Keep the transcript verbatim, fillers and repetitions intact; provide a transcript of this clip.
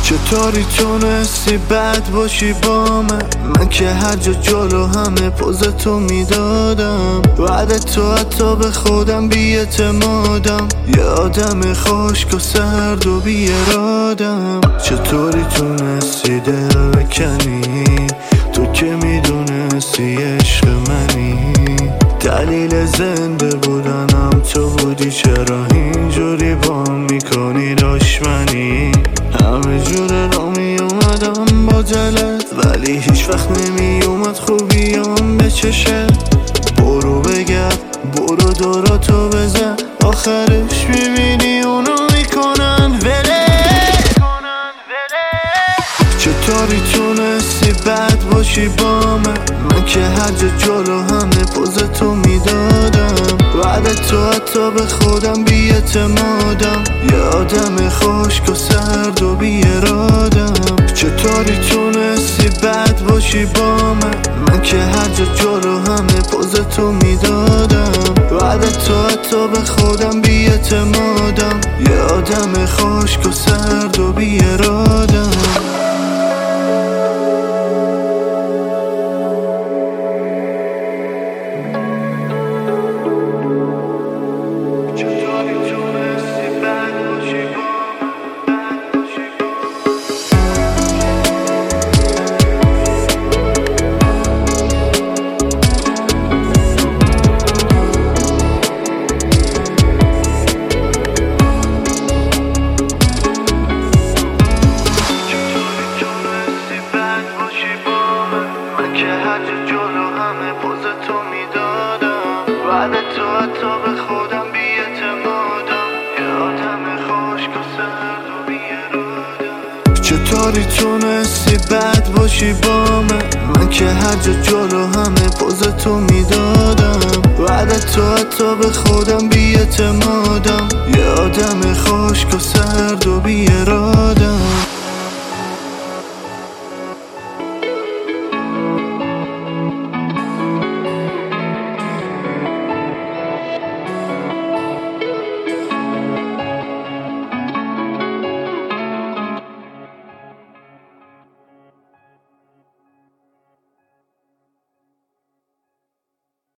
چطوری تونستی بد باشی با من؟ من که هر جا جلو همه پوزتو میدادم، بعد تو حتی به خودم بی‌اعتمادم، یه آدم خشک و سرد و بی‌ارادم. چطوری تونستی دل بکنی؟ تو که میدونستی عشق منی، دلیل زنده بودنم تو بودی، چرا اینجوری با میکنی دشمنی؟ همه جور را می اومدم با دلت، ولی هیچ وقت نمی اومد خوبیام به چشت. برو بگرد، برو دوراتو بزن، آخرش میبینی اونا میکنن وله. چطوری تونستی بد باشی با من؟ من که هر جا جلو همه پوزتو میدادم، بعد تو حتی به خودم بی‌اعتمادم، یه آدم خشک و سرد و بی‌ارادم. چطوری تونستی بد باشی با من؟ من که هر جا جلو همه پوزتو میدادم، بعد تو حتی به خودم بی‌اعتمادم، یه آدم خشک و سرد و بی‌ارادم. بعد تو حتی به خودم بی‌اعتمادم، یه آدم خشک و سرد و بی‌ارادم. چطوری تونستی بد باشی با من؟ من که هر جا جلو همه پوزتو میدادم، بعد تو حتی به خودم بی‌اعتمادم، یه آدم خشک و سرد و بی‌ارادم.